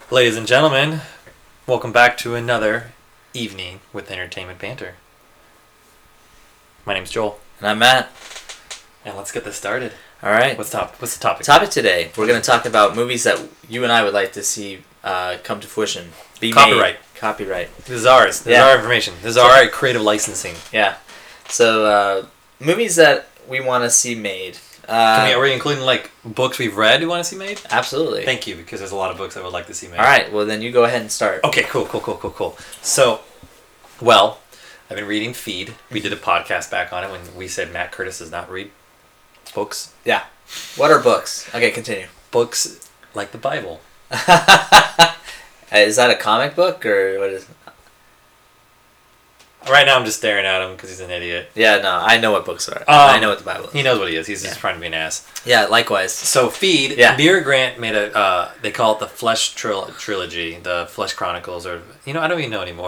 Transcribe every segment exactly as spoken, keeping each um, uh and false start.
Ladies and gentlemen, welcome back to another evening with Entertainment Banter. My name's Joel. And I'm Matt. And let's get this started. All right. What's top? What's the topic? Topic today, we're going to talk about movies that you and I would like to see uh, come to fruition. Be Copyright. Made. Copyright. This is ours. This Yeah. is our information. This is our creative licensing. Yeah. So, uh, movies that we want to see made. Uh, Can we, are we including like books we've read we want to see made? Absolutely. Thank you, because there's a lot of books I would like to see made. All right. Well, then you go ahead and start. Okay, cool, cool, cool, cool, cool. So, well, I've been reading Feed. We did a podcast back on it when we said Matt Curtis does not read books. Yeah. What are books? Okay, continue. Books like the Bible. Is that a comic book or what is? Right now I'm just staring at him because he's an idiot. Yeah, no, I know what books are. Um, I know what the Bible is. He knows what he is. He's Yeah. just trying to be an ass. Yeah, likewise. So Feed, Yeah. Beer Grant made a, uh, they call it the Flesh tril- Trilogy, the Flesh Chronicles, or, you know, I don't even know anymore.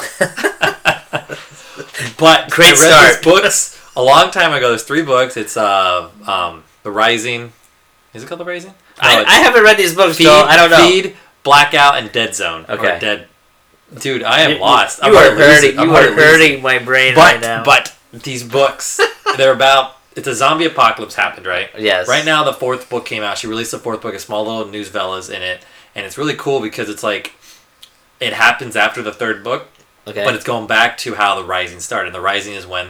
But Great I read start. these books a long time ago. There's three books. It's uh, um, The Rising. Is it called The Rising? No, I, it's I haven't read these books, Feed, Joel. I don't know. Feed, Blackout, and Dead Zone. Okay. Or Dead. Dude, I am You- lost. You I'm are about to lose hurting. it. I'm You about are to lose it. hurting my brain But right now. but these books, they're about. It's a zombie apocalypse happened, right? Yes. Right now, the fourth book came out. She released the fourth book, a small little news velas in it, and it's really cool because it's like it happens after the third book, Okay. but it's going back to how the Rising started. And the Rising is when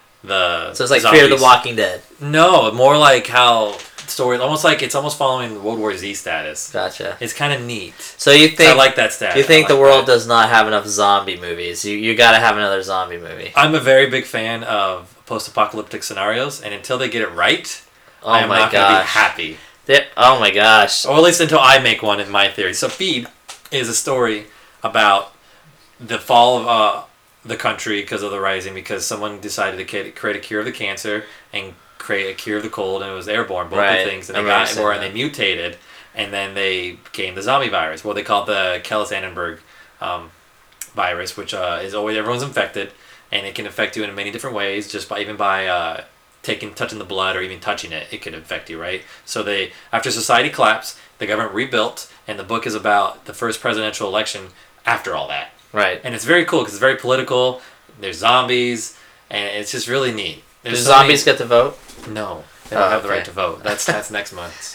the So it's like zombies, Fear the Walking Dead. No, more like how story. Almost like it's almost following World War Z status. Gotcha. It's kind of neat. So you think I like that status. you think I like the world that. does not have enough zombie movies? You you got to have another zombie movie. I'm a very big fan of post-apocalyptic scenarios, and until they get it right, Oh I am my not going to be gosh. happy. They- oh my gosh. Or at least until I make one, in my theory. So Feed is a story about the fall of uh, the country because of the Rising, because someone decided to ca- create a cure of the cancer and create a cure of the cold, and it was airborne, both Right. the things, and I they remember got saying airborne and that. they mutated, and then they became the zombie virus. Well, they call it the Kellis-Annenberg um, virus, which uh, is always everyone's infected, and it can affect you in many different ways, just by even by uh, taking touching the blood or even touching it, it can affect you, right? So they after society collapsed, the government rebuilt, and the book is about the first presidential election after all that. Right. And it's very cool because it's very political. There's zombies, and it's just really neat. Do There's so zombies many- get to vote? No, they don't Oh, have the okay. right to vote. That's that's next month.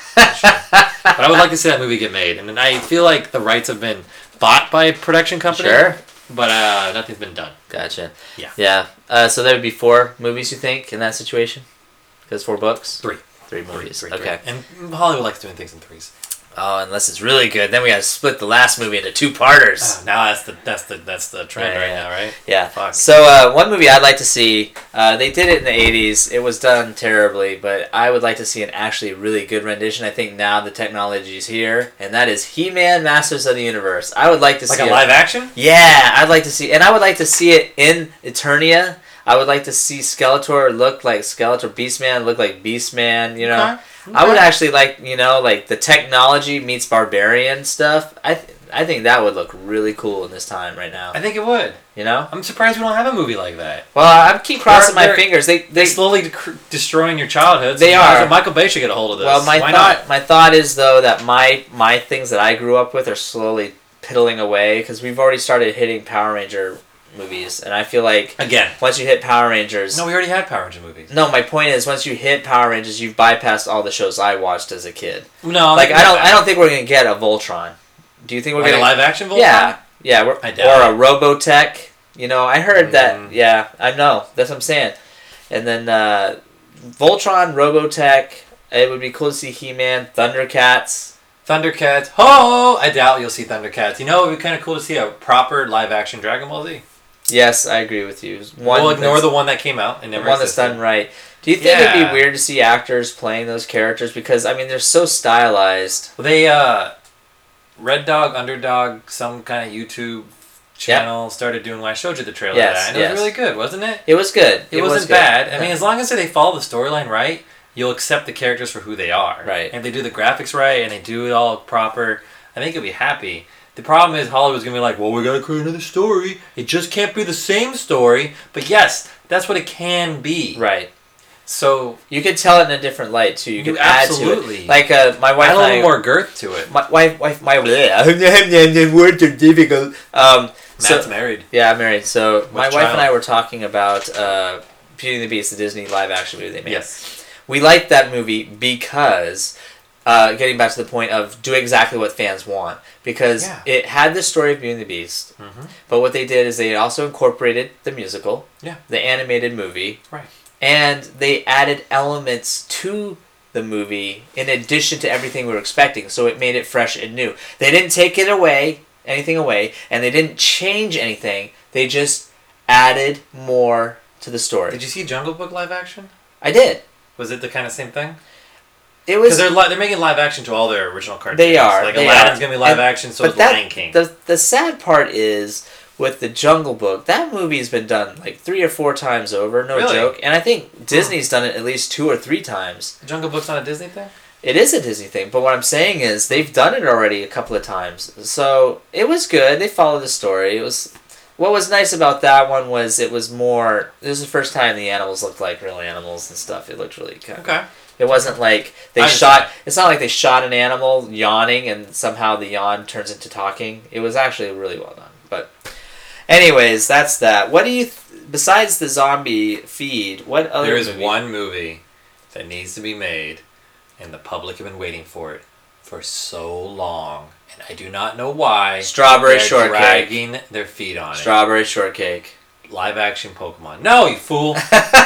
But I would like to see that movie get made, and I feel like the rights have been bought by a production company. Sure. But uh, nothing's been done. Gotcha. Yeah. Yeah. Uh, so there would be four movies, you think, in that situation? Because four books? Three. Three movies. Three, okay. three. And Hollywood likes doing things in threes. Oh, unless it's really good, then we got to split the last movie into two parters. Oh, now that's the that's the that's the trend Yeah, right yeah. now, right? Yeah. Fuck. So uh, one movie I'd like to see, uh, they did it in the eighties. It was done terribly, but I would like to see an actually really good rendition. I think now the technology is here, and that is He-Man Masters of the Universe. I would like to Like see a it- live action? Yeah, I'd like to see, and I would like to see it in Eternia. I would like to see Skeletor look like Skeletor, Beastman look like Beastman. You know, Okay. I would actually like, you know, like the technology meets barbarian stuff. I th- I think that would look really cool in this time right now. I think it would. You know. I'm surprised we don't have a movie like that. Well, I keep crossing They're- my they're- fingers. They They they slowly dec- destroying your childhoods. They Michael- are. Michael Bay should get a hold of this. well, my Why thought not? my thought is though that my my things that I grew up with are slowly piddling away because we've already started hitting Power Ranger movies, and I feel like Again. once you hit Power Rangers, No, we already had Power Ranger movies. no, my point is once you hit Power Rangers, you've bypassed all the shows I watched as a kid. No, Like I don't I don't think we're gonna get a Voltron. Do you think we're Like a gonna live action Voltron? Yeah, yeah, we're, I or doubt a Robotech. You know, I heard Mm. that. Yeah, I know. That's what I'm saying. And then uh, Voltron, Robotech. It would be cool to see He-Man, Thundercats. Thundercats. Ho! I doubt you'll see Thundercats. You know, it would be kind of cool to see a proper live action Dragon Ball Z. Yes, I agree with you. One we'll ignore that's- the one that came out and never one that's existed. done right. Do you think it'd Yeah. be weird to see actors playing those characters because I mean they're so stylized? Well, they, uh, Red Dog, Underdog, some kind of YouTube channel started doing when I showed you the trailer Yes, of that. And it yes. was really good, wasn't it? It was good. It, was wasn't good. bad. I mean, Yeah. as long as they follow the storyline right, you'll accept the characters for who they are. Right. And if they do the graphics right and they do it all proper, I think you'll be happy. The problem is Hollywood's going to be like, well, we got to create another story. It just can't be the same story. But yes, that's what it can be. Right. So You could tell it in a different light too. You could You add to absolutely- it. Like uh, my wife add a and I. little more girth to it. My wife, wife, my words are difficult. Um, Matt's so, married. yeah, I'm married. So my wife child? and I were talking about uh, Beauty and the Beast, the Disney live action movie they made. Yes. We liked that movie because, uh, getting back to the point of do exactly what fans want, because Yeah. it had the story of Beauty and the Beast, Mm-hmm. but what they did is they also incorporated the musical, Yeah. the animated movie, Right. and they added elements to the movie in addition to everything we were expecting, so it made it fresh and new. They didn't take it away, anything away, and they didn't change anything. They just added more to the story. Did you see Jungle Book live action? I did. Was it the kind of same thing? It Because was. they're li- they're making live action to all their original cartoons. They are, Like they Aladdin's are. gonna be live And- action, so but is that, Lion King. The the sad part is with the Jungle Book, that movie's been done like three or four times over, no Really? joke. And I think Disney's done it at least two or three times. Jungle Book's not a Disney thing. It is a Disney thing, but what I'm saying is they've done it already a couple of times. So it was good. They followed the story. It was. What was nice about that one was it was more. This was the first time the animals looked like real animals and stuff. It looked really kind of. Okay. It wasn't like they I shot. understand. It's not like they shot an animal yawning and somehow the yawn turns into talking. It was actually really well done. But, anyways, that's that. What do you? Th- besides the zombie feed, what other? There is movie? one movie that needs to be made, and the public have been waiting for it for so long, and I do not know why. Strawberry they're shortcake. dragging their feet on Strawberry shortcake. it. Live action Pokemon. No, you fool.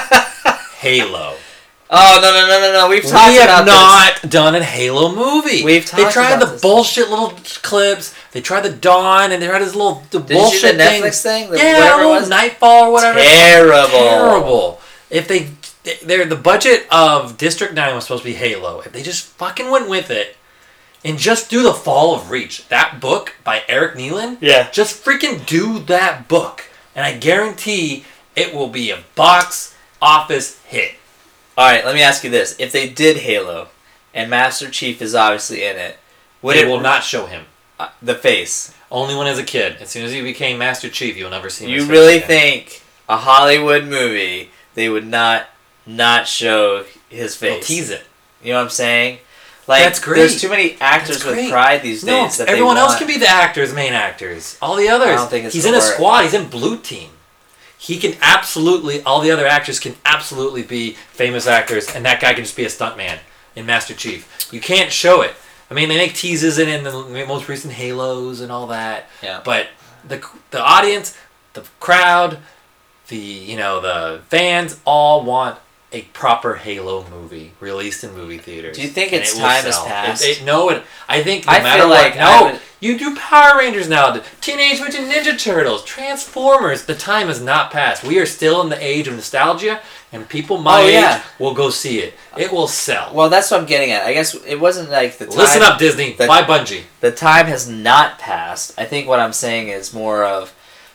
Halo. Oh no no no no no! We've talked We have about not this. done a Halo movie. We've They talked tried about the this. bullshit little clips. They tried the Dawn, and they tried this little the Did you bullshit see the thing. Netflix thing? The- Yeah, whatever it little was? Nightfall or whatever. Terrible. Terrible. If they, they're the budget of District Nine was supposed to be Halo. If they just fucking went with it, and just do the Fall of Reach, that book by Eric Nealon. Yeah. Just freaking do that book, and I guarantee it will be a box office hit. All right, let me ask you this: if they did Halo, and Master Chief is obviously in it, would They it will not show him. uh, the face? Only when as a kid. As soon as he became Master Chief, you'll never see him. You as really again. think a Hollywood movie they would not not show his They'll face? tease it. You know what I'm saying? Like, That's great. there's too many actors That's with great. pride these No, days. that everyone they else want. can be the actors, main actors. All the others. I don't think it's He's in gonna a work. squad. He's in Blue Team. He can absolutely. All the other actors can absolutely be famous actors, and that guy can just be a stuntman in Master Chief. You can't show it. I mean, they make teases in, in the most recent Halos and all that. Yeah. But the the audience, the crowd, the you know the fans all want a proper Halo movie released in movie theaters. Do you think and its it will time has sell. passed? It, it, no, it, I think no I matter feel what, like I no, would- you do Power Rangers now, Teenage Mutant Ninja Turtles, Transformers. The time has not passed. We are still in the age of nostalgia, and people my Oh, yeah. age will go see it. It will sell. Well, that's what I'm getting at. I guess it wasn't like the time. Listen up, Disney. the- Buy Bungie. The time has not passed. I think what I'm saying is more of,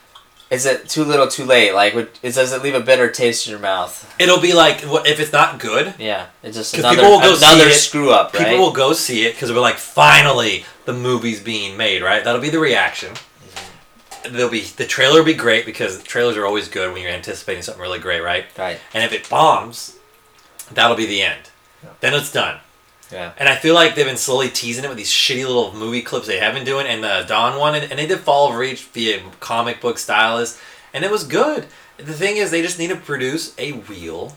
is it too little, too late? Like, would, is, does it leave a bitter taste in your mouth? It'll be like what if it's not good. Yeah, it's just 'Cause another, people will go another see it. screw up, right? People will go see it because we're like, finally, the movie's being made, right? That'll be the reaction. There'll be the trailer will be great because trailers are always good when you're anticipating something really great, right? Right. And if it bombs, that'll be the end. Yeah. Then it's done. Yeah. And I feel like they've been slowly teasing it with these shitty little movie clips they have been doing, and the Dawn one, and, and they did Fall of Reach via comic book stylist, and it was good. The thing is, they just need to produce a real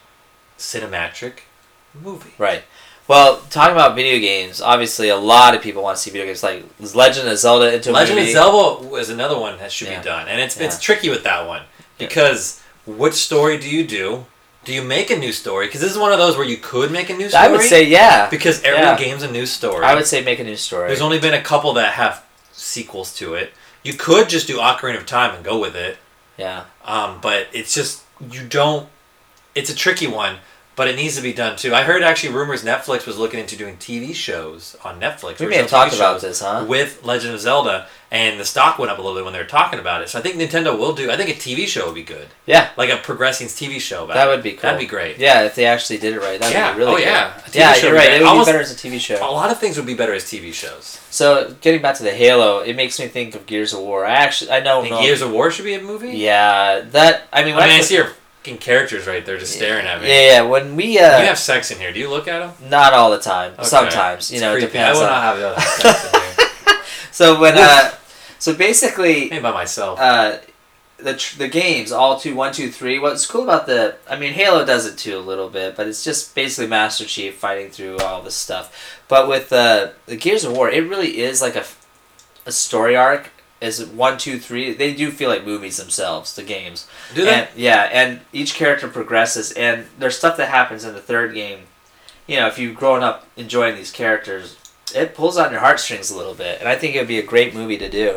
cinematic movie. Right. Well, talking about video games, obviously a lot of people want to see video games. Like, is Legend of Zelda into a Legend movie? of Zelda was another one that should Yeah. be done, and it's Yeah. it's tricky with that one because which story do you do? Do you make a new story? Because this is one of those where you could make a new story. I would say yeah. because every yeah. game's a new story. I would say make a new story. There's only been a couple that have sequels to it. You could just do Ocarina of Time and go with it, yeah. um, but it's just you don't. It's a tricky one. But it needs to be done too. I heard actually rumors Netflix was looking into doing T V shows on Netflix. We may have original talked T V about shows this, huh? With Legend of Zelda, and the stock went up a little bit when they were talking about it. So I think Nintendo will do. I think a T V show would be good, Yeah. like a Progressing T V show. About That it. would be cool. That'd be great. Yeah, if they actually did it right, that'd Yeah. be really Oh, good. yeah. A T V Yeah, show you're would be right. great. It would Almost- be better as a T V show. A lot of things would be better as T V shows. So, getting back to the Halo, it makes me think of Gears of War. I actually, I I don't think know. Gears of War should be a movie. Yeah, that, I mean, when I mean, I, I see your fucking characters right there just staring at me. Yeah, yeah. When we uh, you have sex in here. Do you look at them? not all the time. Okay. Sometimes, you It's know, creepy. it depends. I would on... not have the other sex in here. So when uh, so basically, Maybe by myself. uh, the tr- the games all two one two three. What's cool about the I mean Halo does it too a little bit, but it's just basically Master Chief fighting through all this stuff. But with uh, the Gears of War, it really is like a a story arc. Is one, two, three? They do feel like movies themselves. The games. Do they? And, yeah, and each character progresses, and there's stuff that happens in the third game. You know, if you've grown up enjoying these characters, it pulls on your heartstrings a little bit, and I think it would be a great movie to do.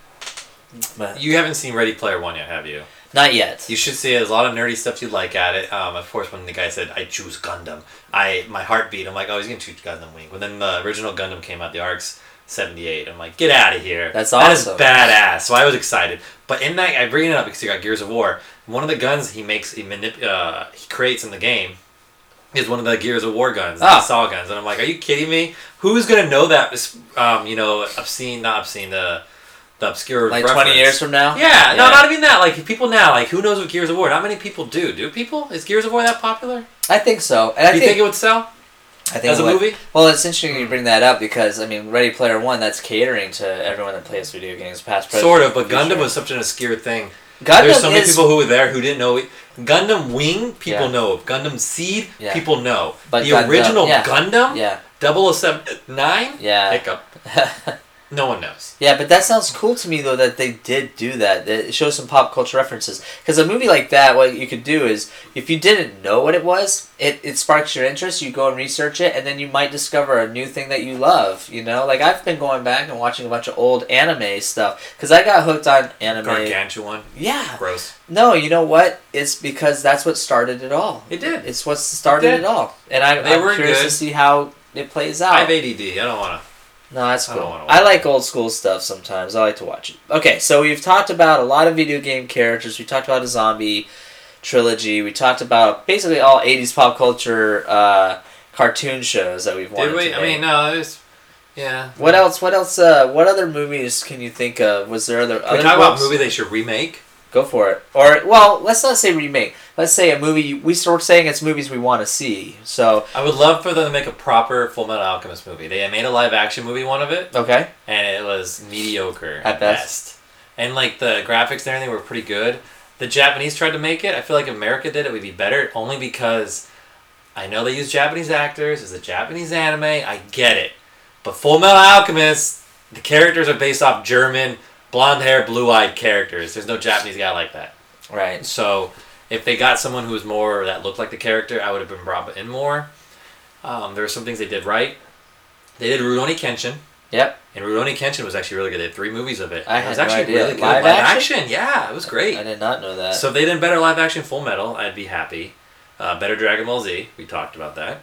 But You haven't seen Ready Player One yet, have you? not yet. You should see it. There's a lot of nerdy stuff you'd like at it. Um, of course, when the guy said, I choose Gundam, I my heart beat. I'm like, oh, he's going to choose Gundam Wing. When then the original Gundam came out, the Arcs seventy-eight. I'm like, get out of here. That's That is awesome. badass. So I was excited. But in that, I bring it up because you got Gears of War. One of the guns he makes, he, manip- uh, he creates in the game is one of the Gears of War guns, Ah. the saw guns. And I'm like, are you kidding me? Who's going to know that, um, you know, obscene, not obscene, the, the obscure Like reference? twenty years from now? Yeah, no, not even that. Like, people now, like, who knows what Gears of War? Not many people do. Do people? Is Gears of War that popular? I think so. And I Do you think, think it would sell I think as it a would. movie? Well, it's interesting you bring that up because, I mean, Ready Player One, that's catering to everyone that plays video games, past, present, Sort of, but future. Gundam was such an obscure thing. Gundam There's so many is, people who were there who didn't know it. Gundam Wing, people Yeah. know of. Gundam Seed, Yeah. people know. But the Gundam- original yeah. Gundam, Yeah, double oh seven nine, yeah. hiccup. No one knows. Yeah, but that sounds cool to me though that they did do that. It shows some pop culture references. Because a movie like that, what you could do is, if you didn't know what it was, it, it sparks your interest. You go and research it, and then you might discover a new thing that you love. You know, like I've been going back and watching a bunch of old anime stuff because I got hooked on anime. Gargantuan. Yeah. Gross. No, you know what? It's because that's what started it all. It did. It's what started It did. it all, and I'm, They I'm were curious good. to see how it plays out. I have A D D. I don't want to. No, that's I don't cool. wanna I, watch like old school stuff sometimes. I like to watch it. Okay, so we've talked about a lot of video game characters. We talked about a zombie trilogy. We talked about basically all eighties pop culture uh, cartoon shows that we've wanted Did we? to I make. mean, no, it was. Yeah. What else? What else? Uh, what other movies can you think of? Was there other? Can we other talk about books? a movie they should remake? Go for it. Or well, let's not say remake. Let's say a movie. We start saying it's movies we want to see. So I would love for them to make a proper Full Metal Alchemist movie. They made a live action movie, one of it, okay, and it was mediocre At at best. best. And like the graphics and everything were pretty good. The Japanese tried to make it. I feel like if America did it, would be better. Only because I know they use Japanese actors. It's a Japanese anime. I get it. But Full Metal Alchemist, the characters are based off German, blonde hair, blue eyed characters. There's no Japanese guy like that. right. So if they got someone who was more that looked like the character, I would have been brought in more. Um, there were some things they did right. They did Rurouni Kenshin. Yep. And Rurouni Kenshin was actually really good. They had three movies of it. I it was had no actually idea. really good. Live Live, action? action? Yeah, it was great. I did not know that. So if they did better live action Full Metal, I'd be happy. Uh, better Dragon Ball Z. We talked about that.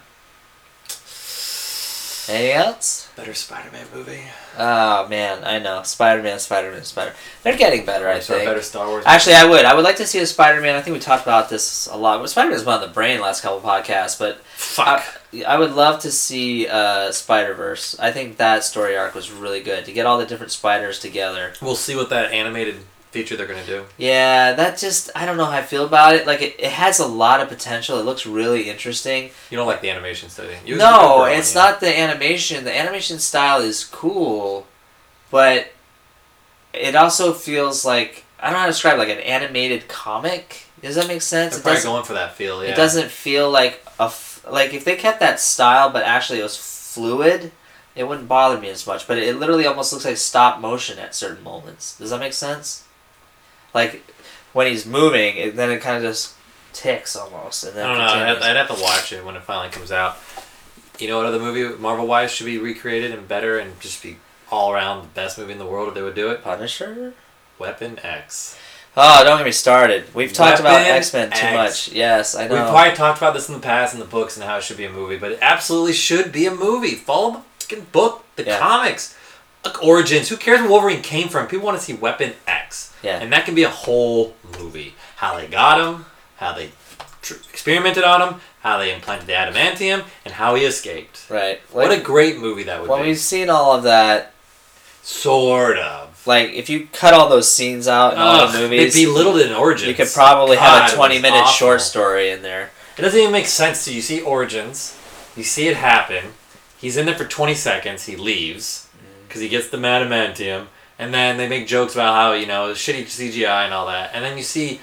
Anything else? Better Spider-Man movie. Oh man, I know. Spider-Man, Spider-Man, Spider. They're getting better, I So a think. better Star Wars. Actually, I would. I would like to see a Spider-Man. I think we talked about this a lot. Spider-Man's been on the brain last couple podcasts, but Fuck. I, I would love to see uh, Spider-Verse. I think that story arc was really good to get all the different spiders together. We'll see what that animated feature they're gonna do. Yeah, that just I don't know how I feel about it. Like it, it has a lot of potential. It looks really interesting. You don't like the animation study? You No, it's not the animation. The animation style is cool, but it also feels like I don't know how to describe it, like an animated comic. Does that make sense? They're It probably doesn't. going for that feel. Yeah. It doesn't feel like a f- like if they kept that style, but actually it was fluid. It wouldn't bother me as much. But it literally almost looks like stop motion at certain moments. Does that make sense? Like when he's moving, it, then it kind of just ticks almost, and then I don't know. I'd have, continues. I'd have to watch it when it finally comes out. You know what other movie, Marvel wise, should be recreated and better and just be all around the best movie in the world if they would do it? Punisher. Weapon X. Oh, don't get me started. We've talked about Weapon X-Men too X. much. Yes, I know. We've probably talked about this in the past in the books and how it should be a movie, but it absolutely should be a movie. Follow the fucking book, the Yeah. comics, like Origins. Who cares where Wolverine came from? People want to see Weapon X. Yeah. And that can be a whole movie. How they got him, how they tr- experimented on him, how they implanted the adamantium, and how he escaped. Right. What Like, a great movie that would well, be. we've seen all of that. Sort of. like if you cut all those scenes out in all the Ugh, movies, they belittled it in Origins. you could probably God, have it a twenty was minute awful. short story in there. It doesn't even make sense to you. See Origins, you see it happen. He's in there for twenty seconds. He leaves because he gets the adamantium, and then they make jokes about how you know shitty C G I and all that. And then you see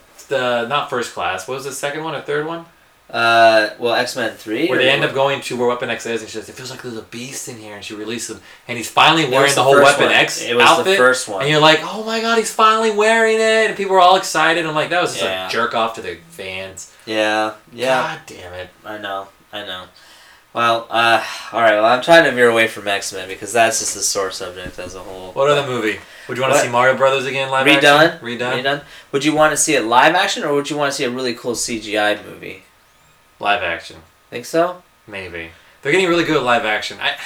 the not First Class. What was the second one or third one? Uh, well, X-Men three. Where or they end what? up going to where Weapon X is, and she says, "It feels like there's a beast in here," and she releases him, and he's finally It wearing was the the whole first Weapon one. X It was outfit. the first one. And you're like, "Oh my god, he's finally wearing it!" And people were all excited. I'm like, that was just Yeah. a jerk off to the fans. Yeah, yeah. God damn it. I know, I know. Well, uh, all right. Well, I'm trying to veer away from X-Men because that's just a sore subject as a whole. What other movie? Would you want to What? see Mario Brothers again live Redone? action? Redone. Redone. Would you want to see it live action, or would you want to see a really cool C G I movie? Live action. Think so? Maybe. They're getting really good at live action. I,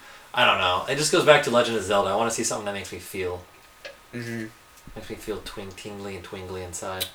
I don't know. It just goes back to Legend of Zelda. I want to see something that makes me feel, Mm-hmm. makes me feel twing, tingly and twingly inside.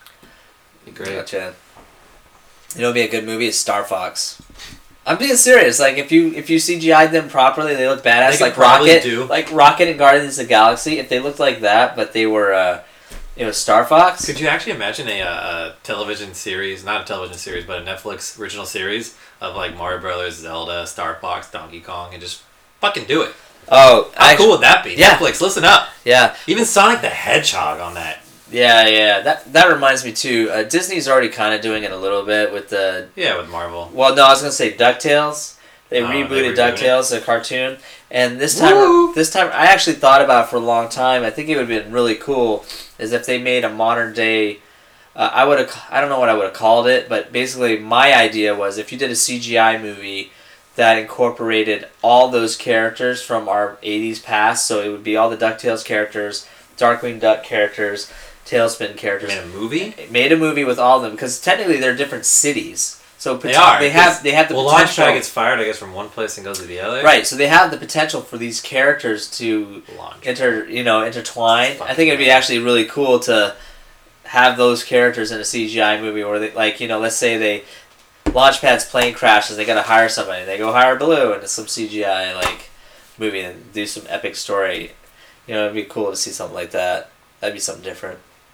Be great. Gotcha. You know, what'd be a good movie is Star Fox. I'm being serious. Like if you if you C G I'd them properly, they look badass. They could like probably Rocket, do. like Rocket and Guardians of the Galaxy. If they looked like that, but they were, uh, you know, Star Fox. Could you actually imagine a, uh, a television series, not a television series, but a Netflix original series of like Mario Brothers, Zelda, Star Fox, Donkey Kong, and just fucking do it? Oh, How actu- cool would that be? Yeah. Netflix, listen up. Yeah, Even Sonic the Hedgehog on that. yeah, yeah. That that reminds me too. Uh, Disney's already kind of doing it a little bit with the. Yeah, with Marvel. Well, no, I was gonna say DuckTales. They Oh, they rebooted rebooted DuckTales, the cartoon, and this time, Woo! this time, I actually thought about it for a long time. I think it would have been really cool, is if they made a modern day. Uh, I would have, I don't know what I would have called it, but basically, my idea was if you did a C G I movie that incorporated all those characters from our eighties past, so it would be all the DuckTales characters, Darkwing Duck characters, Tailspin characters. Made a movie? Made a movie with all of them because technically they're different cities. So They pot- are. They have they have the well, potential. Launchpad gets fired, I guess, from one place and goes to the other. Right, so they have the potential for these characters to Launch. inter, you know, intertwine. Fucking I think it'd be right. actually really cool to have those characters in a C G I movie, where they, like, you know, let's say they Launchpad's plane crashes, they gotta hire somebody, they go hire Baloo into some C G I like movie and do some epic story. You know, it'd be cool to see something like that. That'd be something different.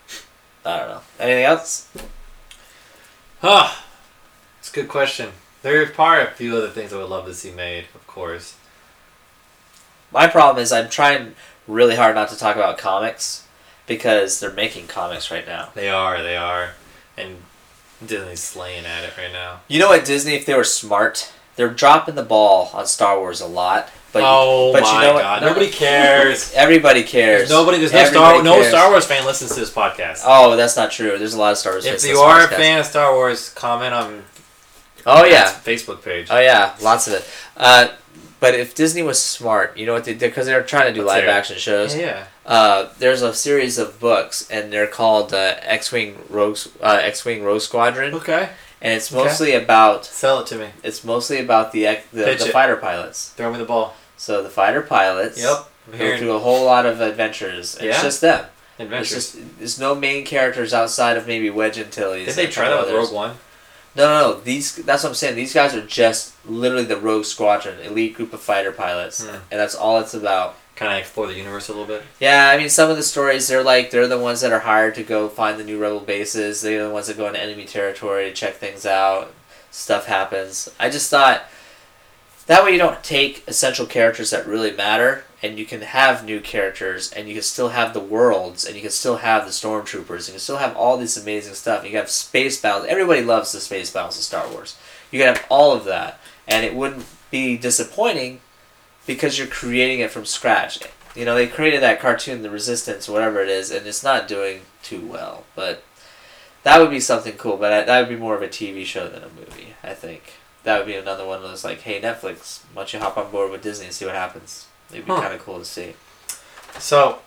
I don't know. Anything else? Huh. It's a good question. There's probably a few other things I would love to see made, of course. My problem is I'm trying really hard not to talk about comics because they're making comics right now. They are, they are. And Disney's slaying at it right now. You know what, Disney, if they were smart, they're dropping the ball on Star Wars a lot. But oh but my you know what? god, No, nobody cares. Everybody cares. There's nobody, there's no Everybody Star, no cares. Star Wars fan listens to this podcast. Oh, that's not true. There's a lot of Star Wars if fans you in this are a podcast. fan of Star Wars, comment on Oh yeah, Matt's Facebook page. oh yeah, lots of it. Uh, but if Disney was smart, you know what they did? Because they're trying to do Let's live hear it. action shows. Yeah. Uh, there's a series of books, and they're called uh, X-wing Rogue uh, X-wing Rogue Squadron, Okay. and it's Okay. mostly about Sell it to me. it's mostly about the ex- the, Pitch the it. fighter pilots. Throw me the ball. So the fighter pilots Yep. I'm go hearing through a whole lot of adventures. It's Yeah? just them. It's adventures. just there's no main characters outside of maybe Wedge Antilles. Did they and a try that couple with others. Rogue One? No, no, no. These that's what I'm saying. These guys are just literally the Rogue Squadron, elite group of fighter pilots, Hmm. and that's all it's about. Kind of explore the universe a little bit. Yeah, I mean, some of the stories they're like they're the ones that are hired to go find the new rebel bases. They're the ones that go into enemy territory to check things out. Stuff happens. I just thought that way you don't take essential characters that really matter, and you can have new characters, and you can still have the worlds, and you can still have the stormtroopers, you can still have all this amazing stuff. You can have space battles. Everybody loves the space battles of Star Wars. You can have all of that, and it wouldn't be disappointing because you're creating it from scratch. You know, they created that cartoon, The Resistance, whatever it is, and it's not doing too well. But that would be something cool. But I, that would be more of a T V show than a movie, I think. That would be another one of those like, hey, Netflix, why don't you hop on board with Disney and see what happens? It'd be Huh. kind of cool to see. So,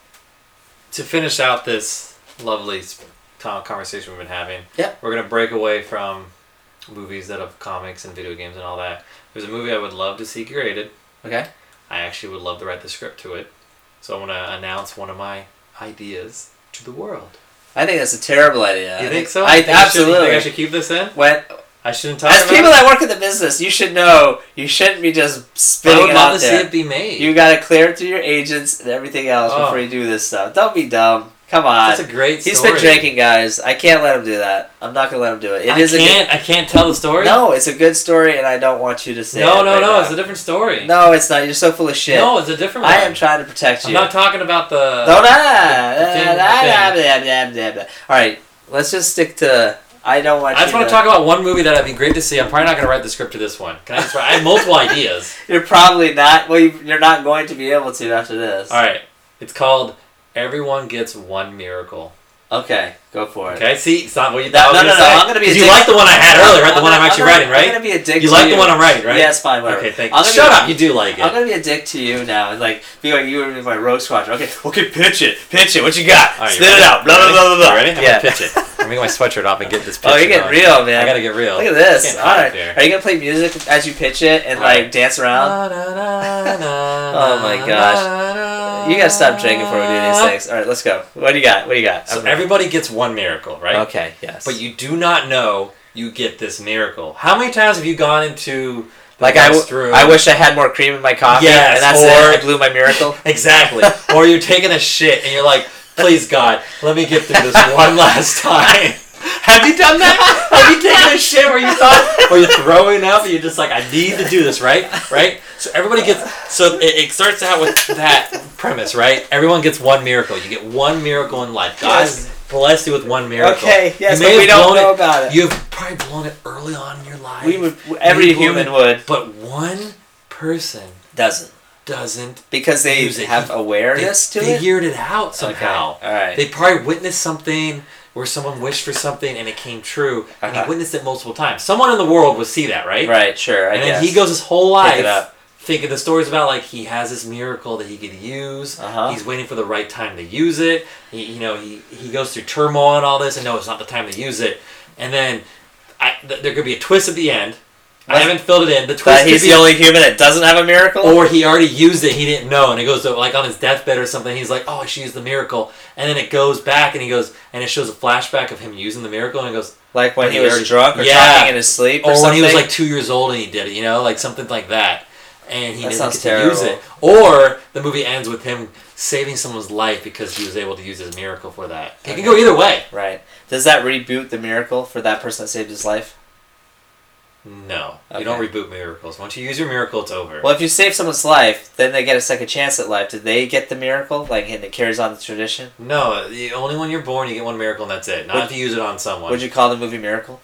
to finish out this lovely con- conversation we've been having, Yep. we're going to break away from movies that have comics and video games and all that. There's a movie I would love to see created. Okay? I actually would love to write the script to it. So I'm going to announce one of my ideas to the world. I think that's a terrible idea. You I think so? I, You think I should- absolutely. you think I should keep this in? When, I shouldn't talk As about people it. that work in the business, you should know you shouldn't be just I spitting would it love out to there. see it be made. You gotta clear it through your agents and everything else Oh. before you do this stuff. Don't be dumb. Come on. That's a great story. He's been drinking, guys. I can't let him do that. I'm not gonna let him do it. It I is a can't. I can't tell the good. story. No, it's a good story, and I don't want you to say no, it. no, right no. now. It's a different story. No, it's not. You're so full of shit. No, it's a different one. I am trying to protect I'm you. not talking about the. No, no, no, the no, thing- no, the no, thing. no, no, no, no. All right, let's just stick to. I don't want. I just you want to talk about one movie that I'd be great to see. I'm probably not going to write the script to this one. Can I just? I have multiple ideas. You're probably not. Well, you- you're not going to be able to after this. All right. It's called Everyone Gets One Miracle. Okay, go for it. Okay. See, it's not what you No, thought. no, I was no, no. say. I'm gonna be. A 'Cause you dick. like the one I had earlier, right? The one gonna- I'm actually gonna- writing, right? I'm gonna be a dick. You to like you. the one I'm writing, right? Yeah, it's fine. Whatever. Okay, thank I'm you. gonna Shut be- up. You do like it. I'm gonna be a dick to you now, and like be like you were in my roast squadron. Okay, okay, pitch it, pitch it. What you got? All right, you Spit it ready? out. Blah You blah ready? blah blah blah. You ready? I'm Yeah. gonna pitch it. I'm gonna get my sweatshirt off and get this pitch. Oh, you're getting going. real, man. I gotta get real. Look at this. Can't All hide right. here. Are you gonna play music as you pitch it and All like right. dance around? oh my gosh. You gotta stop drinking before we do these things. All right, let's go. What do you got? What do you got? So I'm ready. everybody gets one miracle, right? Okay. Yes. But you do not know you get this miracle. How many times have you gone into the like I, w- restroom? I wish I had more cream in my coffee. Yes, and that's or- it. I blew my miracle. Exactly. Or you're taking a shit and you're like, please God, let me get through this one last time. Have you done that? Have you taken a shit where you thought, or you're throwing up and you're just like, I need to do this, right? Right? So everybody gets, so it, it starts out with that premise, right? Everyone gets one miracle. You get one miracle in life. God Yes. bless you with one miracle. Okay, yes, You but may we have don't blown know about it. You've probably blown it early on in your life. We would. Every Maybe blown human it, would. But one person Doesn't. doesn't. Because they Use it. have awareness they to it. figured it out somehow. Okay. All right. They probably witnessed something where someone wished for something and it came true, and Uh-huh. he witnessed it multiple times. Someone in the world would see that, right? Right. Sure. I And guess. then he goes his whole Pick life it up. thinking the story's about like he has this miracle that he could use. Uh-huh. He's waiting for the right time to use it. He, you know, he he goes through turmoil and all this, and no, it's not the time to use it. And then I, th- there could be a twist at the end. I What? haven't filled it in. The twist But could he's be the only human that doesn't have a miracle. or he already used it, he didn't know, and it goes to like on his deathbed or something. He's like, "Oh, I should use the miracle," and then it goes back, and he goes, and it shows a flashback of him using the miracle, and it goes, like when But he he was already- drunk or Yeah. talking in his sleep, or, or when something. he was like two years old and he did it, you know, like something like that, and he That didn't sounds get to use terrible. it. Or the movie ends with him saving someone's life because he was able to use his miracle for that. It Okay. can go either way. Right. Does that reboot the miracle for that person that saved his life? No, Okay. you don't reboot miracles. Once you use your miracle, it's over. Well, if you save someone's life, then they get a second chance at life. Did they get the miracle? Like, and it carries on the tradition? No, the, only when you're born you get one miracle and that's it. Not Would- if you use it on someone. Would you call the movie Miracle?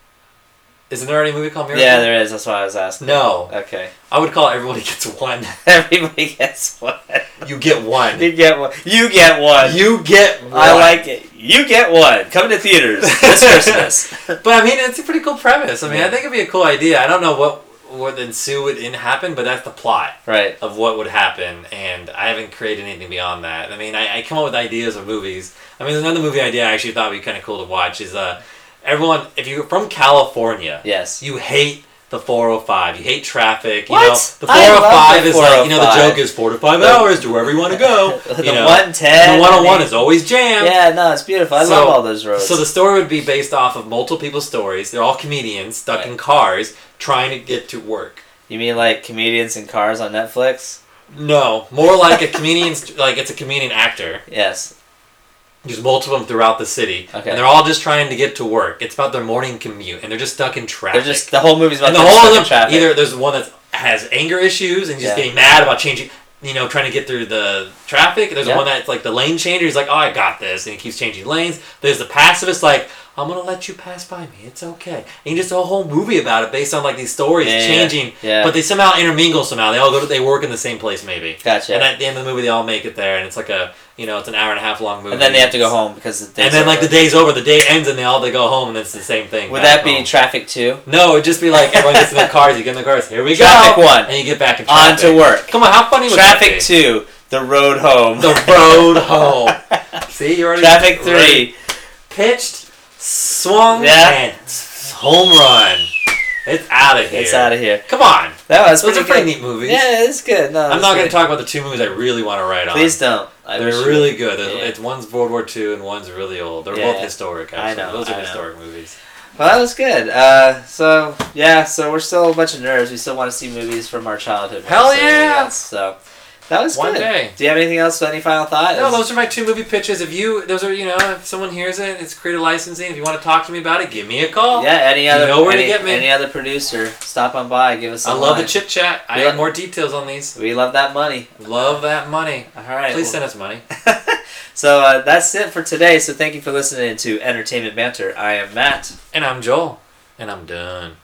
Isn't there already a movie called Miracle? Yeah, there is. That's why I was asking. No, Okay. I would call it Everybody Gets One. Everybody gets one. You get one. You get one. You get one. You get one. I like it. You get one. Coming to theaters this Christmas. But I mean, it's a pretty cool premise. I mean, Yeah. I think it'd be a cool idea. I don't know what would ensue would in happen, but that's the plot Right. of what would happen, and I haven't created anything beyond that. I mean, I, I come up with ideas of movies. I mean, another movie idea I actually thought would be kind of cool to watch is uh, everyone, if you're from California, Yes. you hate the four oh five. You hate traffic. You What? know, the I four oh five love the is like, you know, the four oh five. joke is four to five hours to wherever you want to go. The you know, one ten. the one oh one I mean- is always jammed. Yeah, no, it's beautiful. I So- love all those roads. So the story would be based off of multiple people's stories. They're all comedians stuck Right. in cars trying to get to work. You mean like comedians in cars on Netflix? No, more like a comedian, like it's a comedian actor. Yes. There's multiple of them throughout the city, Okay. and they're all just trying to get to work. It's about their morning commute, and they're just stuck in traffic. They're just the whole movie's about and the them whole stuck of in them, traffic. either there's one that has anger issues and he's just Yeah. getting mad about changing, you know, trying to get through the traffic. There's Yeah. one that's like the lane changer. He's like, oh, I got this, and he keeps changing lanes. There's the pacifist, like, I'm gonna let you pass by me. It's okay. And just a whole movie about it based on like these stories Yeah, yeah, changing, yeah. but they somehow intermingle somehow. They all go to, they work in the same place maybe. Gotcha. And at the end of the movie, they all make it there, and it's like a, you know, it's an hour and a half long movie. And then they have to go home because the day's And then like over. the day's over, the day ends, and they all they go home, and it's the same thing. Would back that be home. Traffic two? No, it'd just be like everyone gets in their cars, you get in the cars, here we Traffic go. one. And you get back in On traffic. to work. Come on, how funny would Traffic that be? two, The Road Home. The road home. See, you already Traffic three, pitched, swung, Yeah. and home run. It's out of here. It's out of here. Come on. That was Those pretty are pretty good. neat movies. Yeah, it's good. No, I'm not going to talk about the two movies I really want to write on. Please don't. I wish They're you really would. good. Yeah. It's one's World War Two and one's really old. They're Yeah. both historic. I Actually, know, those are I know. historic movies. Well, that was good. Uh, so yeah, so we're still a bunch of nerds. We still want to see movies from our childhood. Hell So, yeah! So that was One good. day. Do you have anything else? Any final thought? No, those are my two movie pitches. If you, those are, you know, if someone hears it, it's creative licensing. If you want to talk to me about it, give me a call. Yeah, any other, know where to any, get me. any other producer, stop on by, give us. I Some love line. the chit chat. I We have love- more details on these. We love that money. Love that money. All right. Please well- send us money. So uh, that's it for today. So thank you for listening to Entertainment Banter. I am Matt. And I'm Joel. And I'm done.